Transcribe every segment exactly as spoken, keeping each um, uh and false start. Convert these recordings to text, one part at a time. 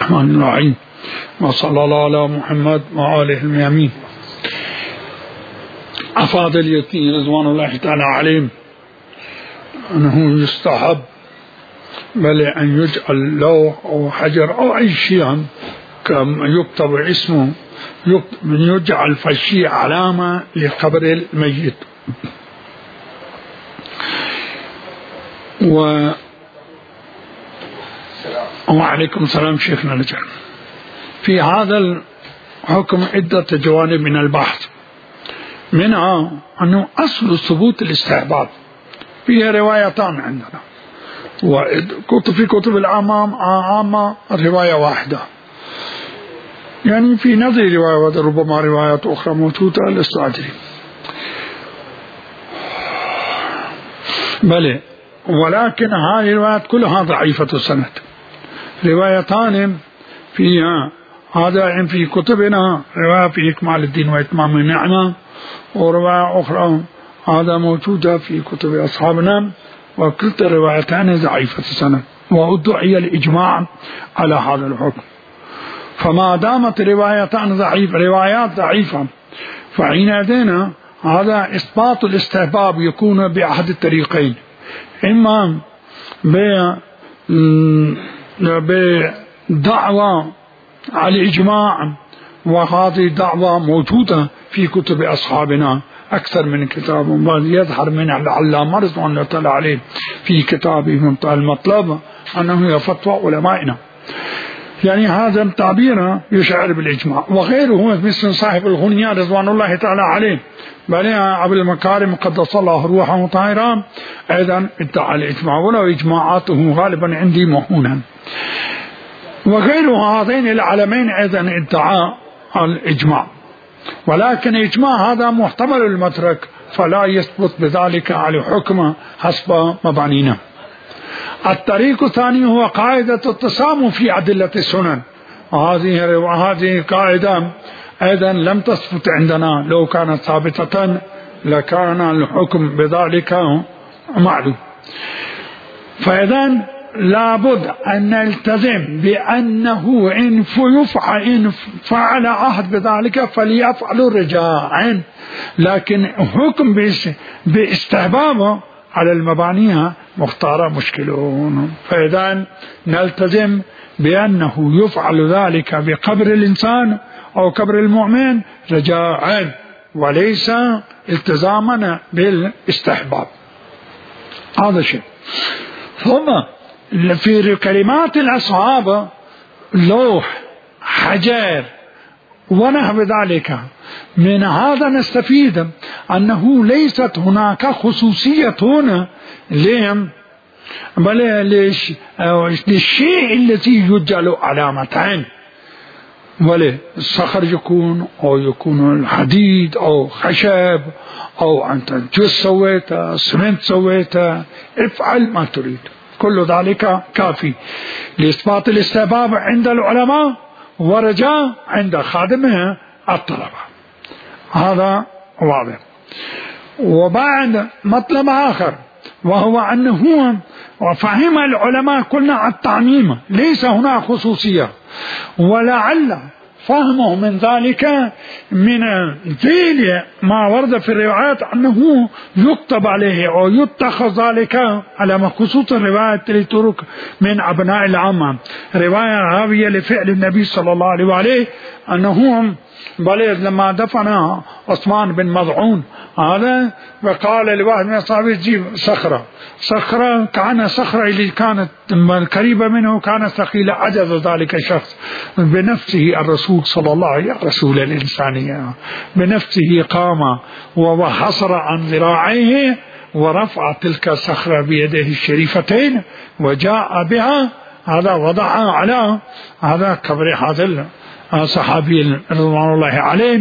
الرحمن الرحيم، وصلى الله على محمد وآله الميامين. أفاد اليقين رضوان الله تعالى عليهم أنه يستحب بل أن يجعل لوح أو حجر أو أي شيء كما يكتب اسمه، يجعل فشي علامة لقبر الميت. و وعليكم السلام شيخنا الجل. في هذا الحكم عدة جوانب من البحث، منها أنه أصل ثبوت الاستحباب فيها روايتان عندنا، وكتب في كتب العامة عامة رواية واحدة، يعني في نظر رواية ربما روايات أخرى موجودة لست أدري. بلى، ولكن هذه الروايات كلها ضعيفة السند. روايتان فيها هذا في كتبنا، رواية في إكمال الدين وإتمام النعمة، ورواية أخرى هذا موجودة في كتب أصحابنا، وكلتا الروايتان ضعيفة السند، وادعي الإجماع على هذا الحكم. فما دامت روايتان ضعيفة روايات ضعيفة فحينئذ هذا إثبات الاستحباب يكون بأحد الطريقين، إما بدعوة على الإجماع، وهذه دعوة موجودة في كتب أصحابنا أكثر من كتاب، بل يظهر من العلامة رضوان الله تعالى عليه في كتابه منتهى المطلب أنه هي فتوى علمائنا، يعني هذا التعبير يشعر بالإجماع. وغيره مثل صاحب الغنية رضوان الله تعالى عليه، بل أبو المكارم قدس الله روحه طاهرا أيضا ادعى الإجماع، ولو إجماعاته غالبا عندي مهونا. وغير هذين العلمين أيضا ادعى الإجماع، ولكن إجماع هذا محتمل المترك، فلا يثبت بذلك على حكم حسب مبانينا. الطريق الثاني هو قاعدة التسامح في أدلة السنن، وهذه وهذه قاعدة أيضا لم تثبت عندنا، لو كانت ثابتة لكان الحكم بذلك معلوم. فإذا لابد أن نلتزم بأنه إن يفعل إن فعل أحد بذلك فليفعل رجاء، لكن حكم باستحبابه على المبانيها مختارة مشكلون. فإذا نلتزم بأنه يفعل ذلك بقبر الإنسان أو قبر المؤمن رجاء، وليس التزاما بالاستحباب. هذا شيء. ثم في كلمات الأصحاب لوح حجر ونحو ذلك، من هذا نستفيد أنه ليست هناك خصوصية لهم، بل للشيء الذي يجعل علامتين، بل الصخر يكون أو يكون الحديد أو خشب أو أنت جس سويته سمنت سويته، افعل ما تريد، كل ذلك كافي لإثبات الاستحباب عند العلماء ورجاء عند خادمه الطلبة. هذا واضح. وبعد مطلب آخر، وهو أنه وفهم العلماء كلنا التعميم، ليس هنا خصوصية، ولعل فهمه من ذلك من ذيل ما ورد في الروايات أنه يكتب عليه أو يتخذ ذلك على خصوص الرواية التي ترك من أبناء العامة، رواية راوية لفعل النبي صلى الله عليه وآله أنه بل لما دفن عثمان بن مضعون هذا وقال لواحد من الصحابة جيب صخرة، صخرة كان صخرة اللي كانت قريبة منه كانت ثقيلة، عجز ذلك الشخص بنفسه الرسول صلى الله عليه وسلم رسول الإنسانية بنفسه قام وحصر عن ذراعيه ورفع تلك الصخرة بيده الشريفتين وجاء بها، هذا وضعها على هذا قبر هذا صحابي رضوان الله عليه.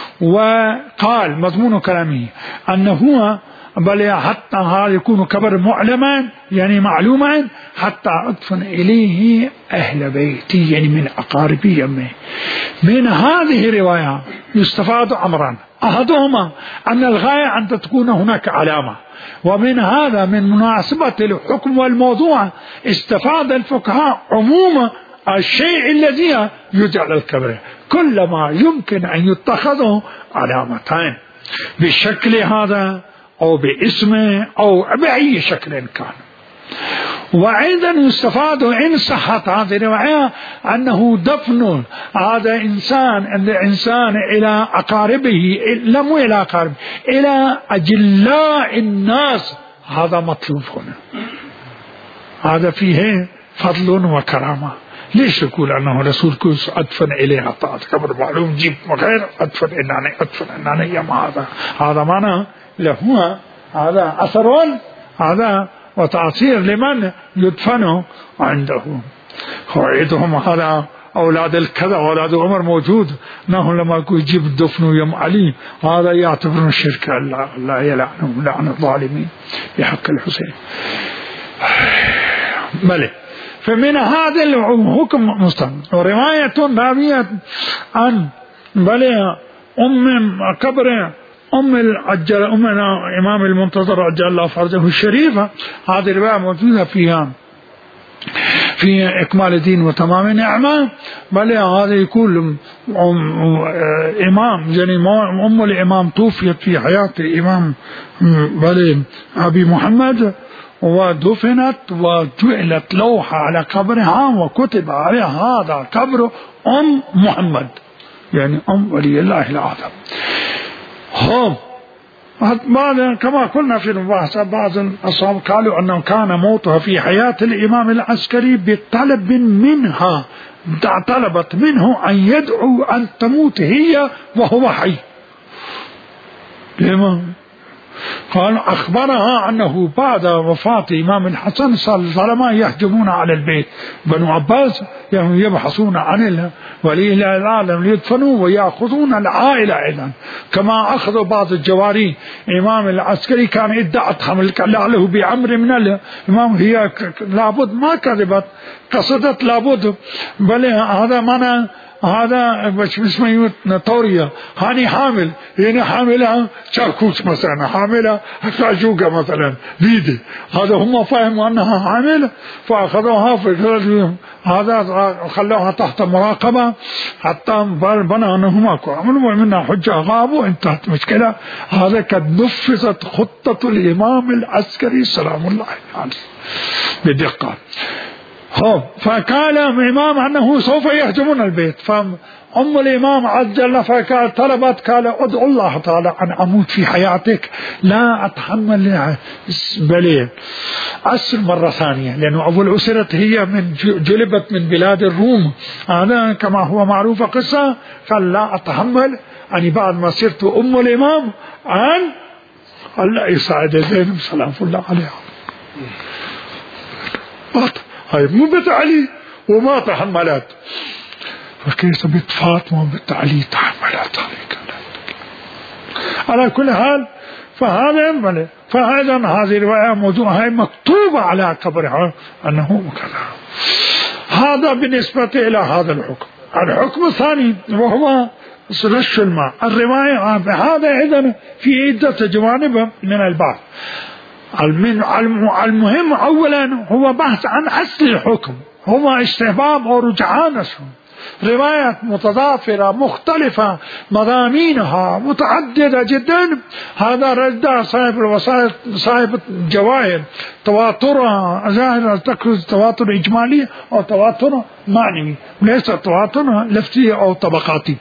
وقال مضمون كلامه أنه بل حتى هذا يكون كبر معلما يعني معلوما حتى أدفن إليه أهل بيتي يعني من أقاربي يمه. من هذه الرواية يستفاد أمران، أحدهما أن الغاية أن تكون هناك علامة، ومن هذا من مناسبة الحكم والموضوع استفاد الفقهاء عموم الشيء الذي يجعل القبر كلما يمكن أن يتخذه علامتين بالشكل هذا أو باسمه أو بأي شكل كان. وأيضا يستفاد إن صحت هذه الرواية أنه دفن هذا إنسان الإنسان إلى أقاربه، لا مو إلى أقاربه، إلى أجلاء الناس، هذا مطلوب هنا، هذا فيه فضل وكرامة. ليش يقول أنه رسول كوس أدفن إليها طاعت قبر معلوم جيب وغير أدفن إناني أدفن إناني يا ما هذا هذا معنى له هذا أثر هذا وتأثير لمن يدفن عنده. وعيدهم هذا أولاد الكذا أولاد عمر موجود، نحن لما يقول جيب الدفن يم علي هذا يعتبرون الشرك، الله لا يلعنهم لعن الظالمين بحق الحسين. بلى فمن هذا الحكم مستمر. ورواية راوية عن بلى أم كبر أم العجل أمنا إمام المنتظر عجل الله فرجه الشريفة، هذه الرواية موجودة فيها في إكمال الدين وتمام النعمة. بل هذا يقول إمام يعني أم الإمام توفيت في حياة الإمام بل أبي محمد ودفنت وجعلت لوحة على قبرها وكتب عليها هذا قبر أم محمد، يعني أم ولي الله الأعظم. هم بعد كما قلنا في المباحثة بعض الأصحاب قالوا أنه كان موتها في حياة الإمام العسكري بطلب منها، طلبت منه أن يدعو أن تموت هي وهو حي. لما قال أخبرها أنه بعد وفاة إمام الحسن صار الظلماء يهجمون على البيت، بنو عباس يبحثون عن ولي العالم ليدفنوا ويأخذون العائلة أيضا، كما أخذوا بعض الجواري. إمام العسكري كان ادعت حمل له بعمر من الإمام، هي لابد ما كذبت، قصدت لابد، بل هذا معنى هذا مش اسمه طورية، هاني حامل، يعني حاملها شاكوش مثلا، حاملها فعجوقة مثلا بيدي، هذا هم فهموا أنها حاملة فأخذوها في هذا خلوها تحت مراقبة حتى بنى أنهم أكو عملوا منها حجة غابوا انتهت مشكلة. هذا قد نفذت خطة الإمام العسكري سلام الله عليه بدقة. فقال الإمام أنه سوف يهجمون البيت، فأم الإمام عجل فقال طلبت قال ادعو الله تعالى أن أموت في حياتك لا أتحمل بلي أسر مرة ثانية، لأنه أول أسرت هي من جلبت من بلاد الروم، هذا كما هو معروف قصة، قال لا أتحمل أني بعد ما صرت أم الإمام أن الله يساعد زينب سلام الله عليها. هاي مو بنت علي وما تحملت، فكيف بنت فاطمة وبنت علي تحملت عليك. على كل حال فهذا فهذا هذه الرواية موضوع هاي مكتوبة على قبرها أنه كذا. هذا بالنسبة إلى هذا الحكم. الحكم الثاني وهو رش الماء. الرواية هذا إذن في عدة جوانب من البحث. المهم أولا هو بحث عن أصل الحكم، هو استحباب أو رجعان روايات متضافرة مختلفة مضامينها متعددة جدا. هذا رد صاحب الوسائل صاحب الجواهر تواترها ظاهرة تكرز تواتر إجمالي أو تواتر معنوي، ليس تواتر لفتي أو طبقاتي.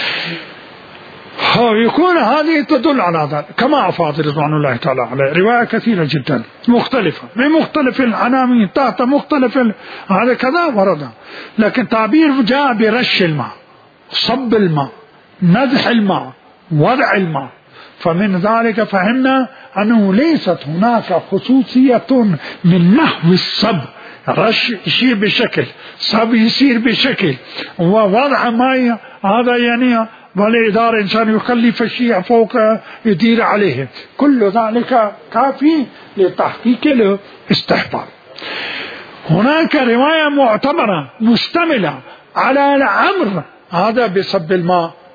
يكون هذه تدل على ذلك كما أفاض رضوان الله تعالى عليه. رواية كثيرة جدا مختلفة من مختلف العناوين تحت مختلف هذا كذا ورد، لكن تعبير جاء برش الماء، صب الماء، نزح الماء، وضع الماء. فمن ذلك فهمنا أنه ليست هناك خصوصية من نحو الصب، رش يصير بشكل، صب يصير بشكل، ووضع ماء هذا يعني والإدارة إنسان يخلف الشيء فوق يدير عليه، كل ذلك كافي لتحقيق الاستحباب. هناك رواية معتبرة مشتملة على الأمر هذا بصب الماء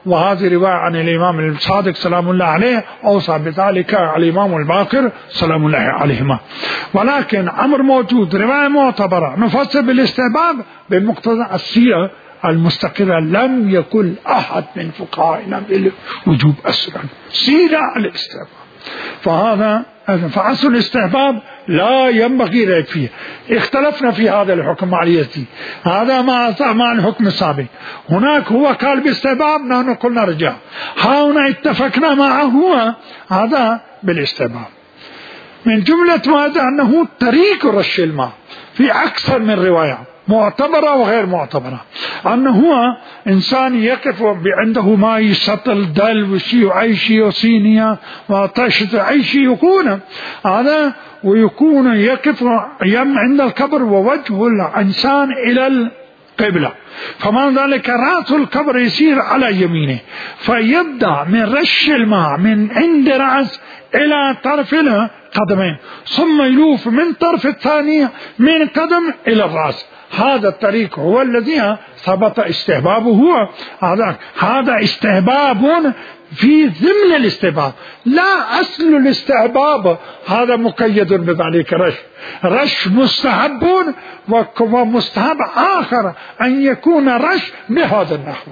وهذه رواية عن الإمام الصادق سلام الله عليه، أوصى بذلك الإمام الباقر سلام الله عليهما. ولكن أمر موجود رواية معتبرة نفسر بالاستحباب بمقتضى السيرة المستقرة، لم يكن أحد من فقهائنا بالوجوب أصلا، سيرة الاستحباب. فهذا فأصل الاستحباب لا ينبغي ريب فيه. اختلفنا في هذا الحكم مع اليزدي، هذا مع مع الحكم السابق. هناك هو قال باستحباب، نحن قلنا رجع. هنا اتفقنا معه هو هذا بالاستحباب. من جملة هذا أنه طريق رش الماء في أكثر من رواية معتبرة وغير معتبرة، أنه هو إنسان يقف عنده ماء يسطل دل وشي وأي شيء وصينية وطشة أي شيء يكون هذا، ويكون يقف يم عند القبر ووجه الإنسان إلى القبلة، فمن ذلك رأس القبر يسير على يمينه، فيبدأ من رش الماء من عند رأس إلى طرف القدمين، ثم يلوف من طرف الثانية من قدم إلى الرأس. هذا الطريق هو الذي ثبت استحبابه، هو هذا هذا استحباب في ضمن الاستحباب، لا أصل الاستحباب هذا مقيد بذلك رش. رش مستحب، ومستحب آخر أن يكون رش بهذا النحو.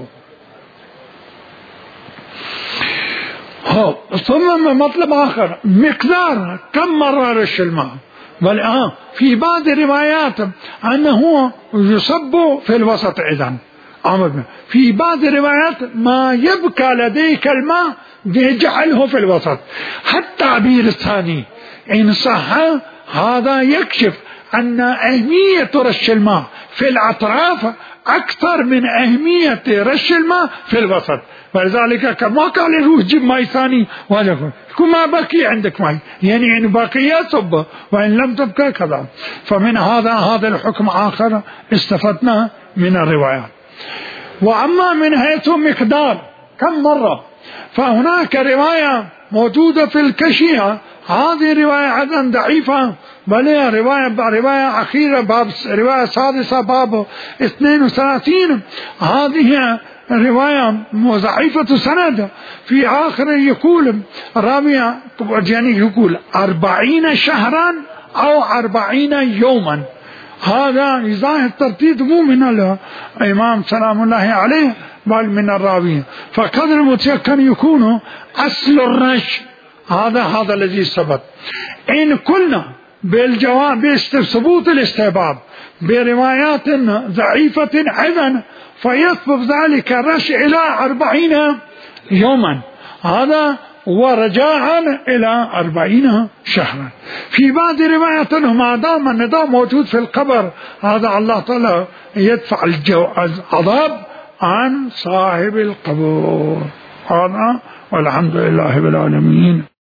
ثم مطلب آخر مقدار كم مرة رش الماء. والآن في بعض الروايات أنه يصب في الوسط، إذن في بعض الروايات ما يبقى لديك الماء يجعله في الوسط. حتى التعبير الثاني إن صح هذا يكشف أن أهمية رش الماء في الأطراف أكثر من أهمية رش الماء في الوسط. ولذلك كما قال له جيب ماء ثاني وجهه كما بقي عندك ماء، يعني إن بقي صب وإن لم تبقى كذا. فمن هذا هذا الحكم آخر استفدنا من الروايات. وأما من حيث مقدار كم مرة، فهناك رواية موجودة في الكشية، هذه رواية أيضا ضعيفة، بل رواية رواية أخيرة باب رواية سادسة باب اثنين وثلاثين، هذه رواية ضعيفة سند. في آخر يقول الراوي يعني يقول أربعين شهرا أو أربعين يوما. هذا يظاهر الترتيب مو من الإمام سلام الله عليه بل من الراوي، فقدر المتيقن يكون أصل الرش هذا هذا الذي ثبت. إن قلنا بالجواب بثبوت الاستحباب بروايات ضعيفة أيضا فيثبت ذلك الرش إلى أربعين يوما، هذا ورجاء إلى أربعين شهرا. في بعض روايات ما دام النداء موجود في القبر، هذا الله تعالى يدفع العذاب عن صاحب القبور. هذا والحمد لله بالعالمين.